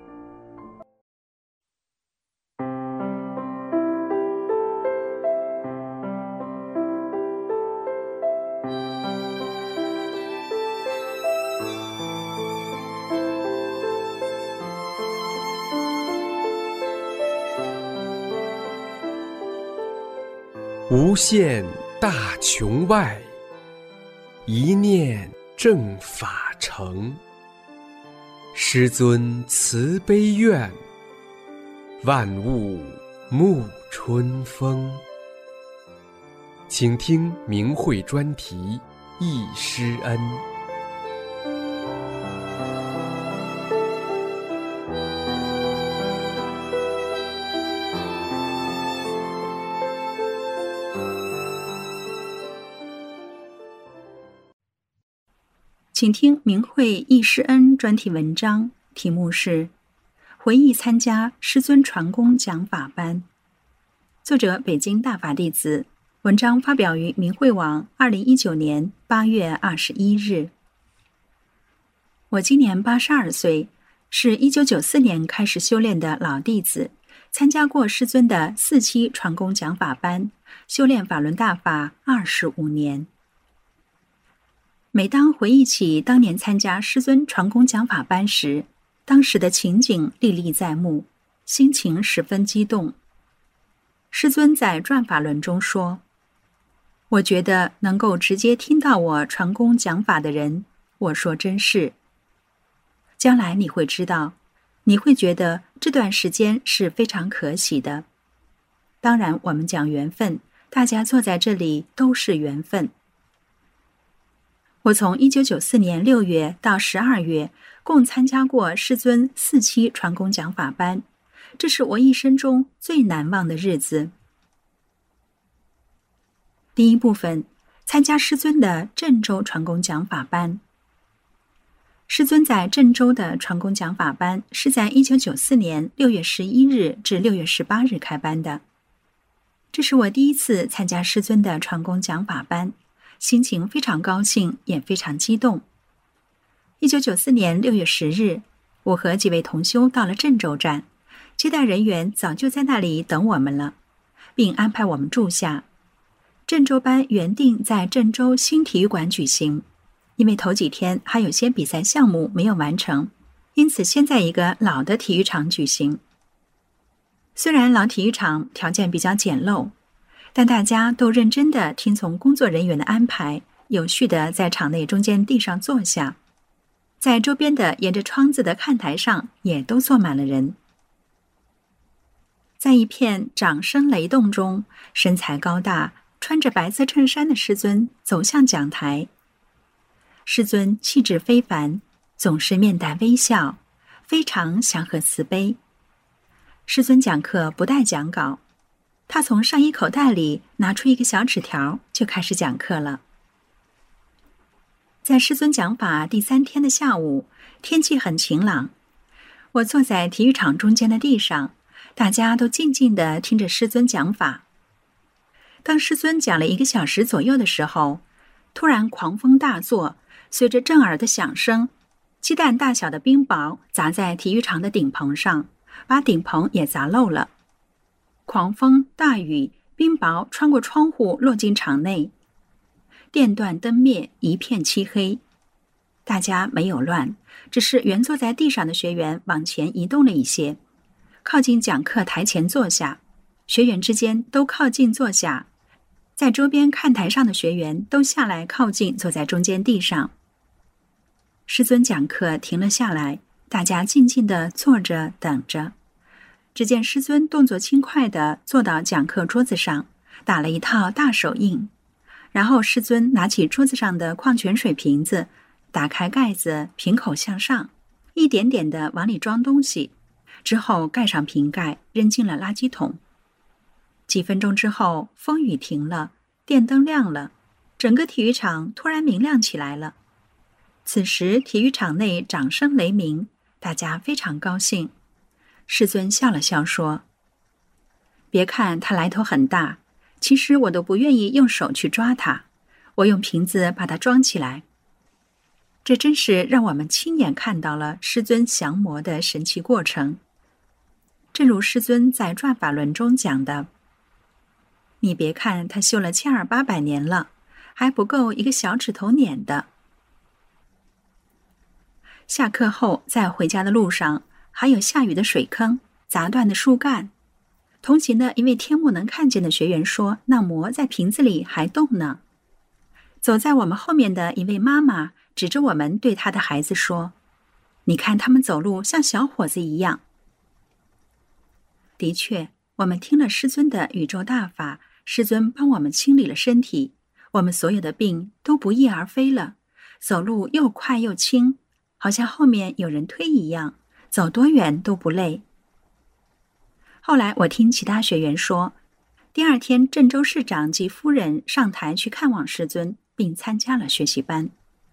无限大穹外，一念正法成。师尊慈悲愿，万物沐春风。 请听明慧专题《忆师恩》。 请听明慧忆师恩专题文章，题目是回忆参加师尊传功讲法班，作者北京大法弟子，文章发表于明慧网二零一九年八月二十一日。我今年八十二岁，是一九九四年开始修炼的老弟子，参加过师尊的四期传功讲法班，修炼法轮大法二十五年。每当回忆起当年参加师尊传功讲法班时，当时的情景历历在目，心情十分激动。师尊在转法轮中说，我觉得能够直接听到我传功讲法的人，我说真是。将来你会知道，你会觉得这段时间是非常可喜的。当然我们讲缘分，大家坐在这里都是缘分。我从一九九四年六月到十二月，共参加过师尊四期传功讲法班，这是我一生中最难忘的日子。第一部分，参加师尊的郑州传功讲法班。师尊在郑州的传功讲法班是在一九九四年六月十一日至六月十八日开班的。这是我第一次参加师尊的传功讲法班，心情非常高兴，也非常激动。一九九四年六月十日，我和几位同修到了郑州站，接待人员早就在那里等我们了，并安排我们住下。郑州班原定在郑州新体育馆举行，因为头几天还有些比赛项目没有完成，因此先在一个老的体育场举行。虽然老体育场条件比较简陋，但大家都认真地听从工作人员的安排，有序地在场内中间地上坐下，在周边的沿着窗子的看台上也都坐满了人。在一片掌声雷动中，身材高大，穿着白色衬衫的师尊走向讲台。师尊气质非凡，总是面带微笑，非常祥和慈悲。师尊讲课不带讲稿，他从上衣口袋里拿出一个小纸条，就开始讲课了。在师尊讲法第三天的下午，天气很晴朗，我坐在体育场中间的地上，大家都静静地听着师尊讲法。当师尊讲了一个小时左右的时候，突然狂风大作，随着震耳的响声，鸡蛋大小的冰雹砸在体育场的顶棚上，把顶棚也砸漏了。狂风大雨，冰雹穿过窗户落进场内，电断灯灭，一片漆黑。大家没有乱，只是原坐在地上的学员往前移动了一些，靠近讲课台前坐下，学员之间都靠近坐下，在周边看台上的学员都下来靠近坐在中间地上。师尊讲课停了下来，大家静静地坐着等着。只见师尊动作轻快地坐到讲课桌子上，打了一套大手印，然后师尊拿起桌子上的矿泉水瓶子，打开盖子，瓶口向上，一点点地往里装东西，之后盖上瓶盖，扔进了垃圾桶。几分钟之后，风雨停了，电灯亮了，整个体育场突然明亮起来了。此时体育场内掌声雷鸣，大家非常高兴。师尊笑了笑说，别看他来头很大，其实我都不愿意用手去抓他，我用瓶子把它装起来。这真是让我们亲眼看到了师尊降魔的神奇过程。正如师尊在转法轮中讲的，你别看他修了千儿八百年了，还不够一个小指头捻的。下课后，在回家的路上，还有下雨的水坑，砸断的树干。同行的一位天目能看见的学员说，那魔在瓶子里还动呢。走在我们后面的一位妈妈指着我们对她的孩子说，你看他们走路像小伙子一样。的确，我们听了师尊的宇宙大法， 师尊帮我们清理了身体，我们所有的病都不翼而飞了，走路又快又轻，好像后面有人推一样，走多远都不累。后来我听其他学员说，第二天郑州市长及夫人上台去看望师尊，并参加了学习班。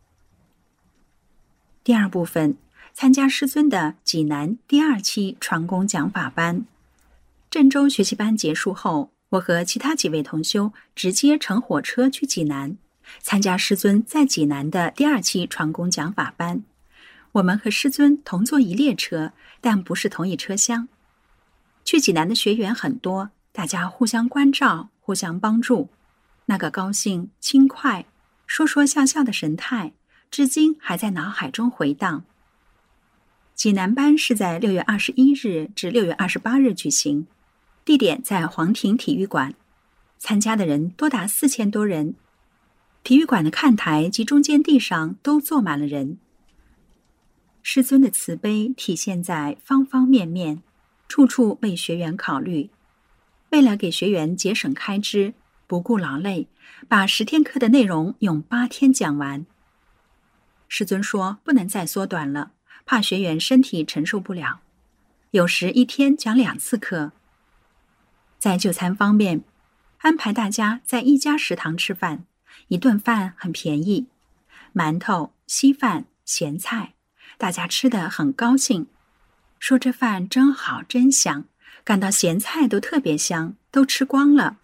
第二部分，参加师尊的济南第二期传功讲法班。郑州学习班结束后，我和其他几位同修直接乘火车去济南，参加师尊在济南的第二期传功讲法班。我们和师尊同坐一列车，但不是同一车厢。去济南的学员很多，大家互相关照，互相帮助，那个高兴、轻快、说说笑笑的神态，至今还在脑海中回荡。济南班是在六月二十一日至六月二十八日举行，地点在黄庭体育馆，参加的人多达四千多人。体育馆的看台及中间地上都坐满了人。师尊的慈悲体现在方方面面，处处为学员考虑。为了给学员节省开支，不顾劳累，把十天课的内容用八天讲完。师尊说不能再缩短了，怕学员身体承受不了，有时一天讲两次课。在就餐方面，安排大家在一家食堂吃饭，一顿饭很便宜，馒头、稀饭、咸菜，大家吃得很高兴，说这饭真好真香，感到咸菜都特别香，都吃光了。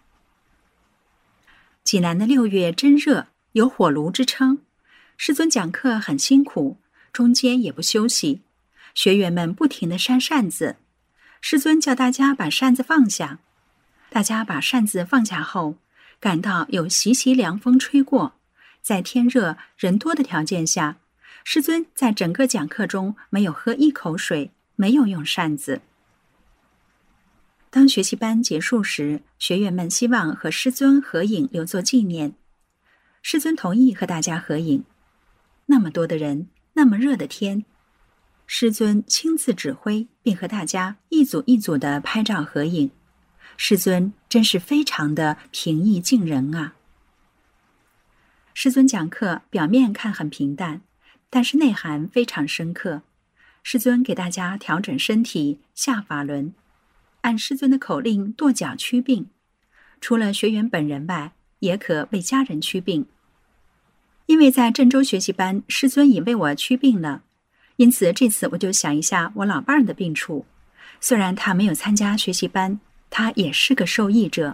济南的六月真热，有火炉之称。师尊讲课很辛苦，中间也不休息，学员们不停地扇扇子。师尊叫大家把扇子放下，大家把扇子放下后，感到有习习凉风吹过，在天热人多的条件下，师尊在整个讲课中没有喝一口水，没有用扇子。当学习班结束时，学员们希望和师尊合影留作纪念。师尊同意和大家合影。那么多的人，那么热的天，师尊亲自指挥，并和大家一组一组的拍照合影。师尊真是非常的平易近人啊！师尊讲课表面看很平淡，但是内涵非常深刻。师尊给大家调整身体，下法轮，按师尊的口令跺脚祛病，除了学员本人外，也可为家人祛病。因为在郑州学习班，师尊已为我祛病了，因此这次我就想一下我老伴儿的病处。虽然他没有参加学习班，他也是个受益者。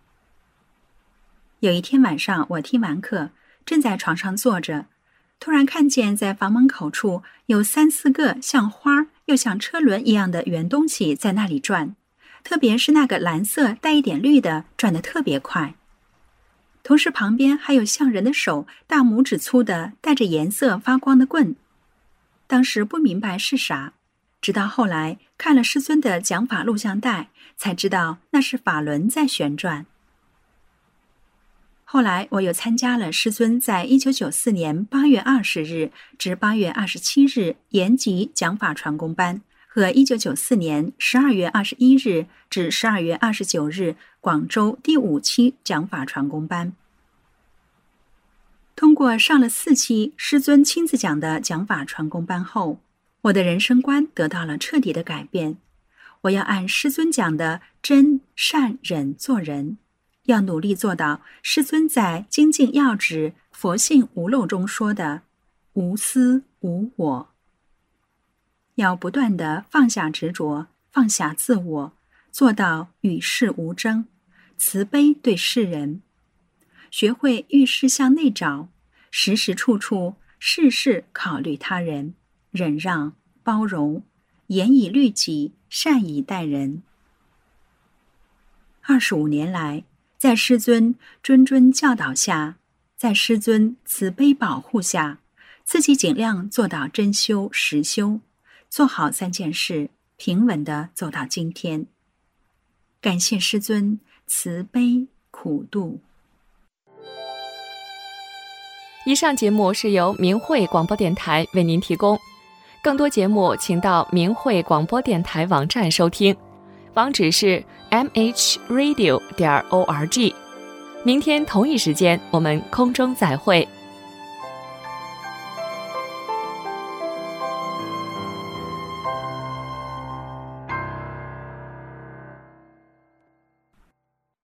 有一天晚上，我听完课，正在床上坐着，突然看见在房门口处有三四个像花又像车轮一样的圆东西在那里转，特别是那个蓝色带一点绿的，转得特别快。同时旁边还有像人的手，大拇指粗的带着颜色发光的棍。当时不明白是啥，直到后来看了师尊的讲法录像带，才知道那是法轮在旋转。后来我又参加了师尊在一九九四年八月二十日至八月二十七日延吉讲法传功班和一九九四年十二月二十一日至十二月二十九日广州第五期讲法传功班。通过上了四期师尊亲自讲的讲法传功班后，我的人生观得到了彻底的改变。我要按师尊讲的真善忍做人，要努力做到师尊在精进要旨佛性无漏中说的无私无我。要不断地放下执着，放下自我，做到与世无争，慈悲对世人，学会遇事向内找，时时处处事事考虑他人，忍让包容，严以律己，善以待人。二十五年来，在师尊谆谆教导下，在师尊慈悲保护下，自己尽量做到真修实修，做好三件事，平稳地走到今天。感谢师尊慈悲苦度。 以上节目是由明慧广播电台为您提供，更多节目请到明慧广播电台网站收听，网址是 m h radio 点 org。 明天同一时间，我们空中再会。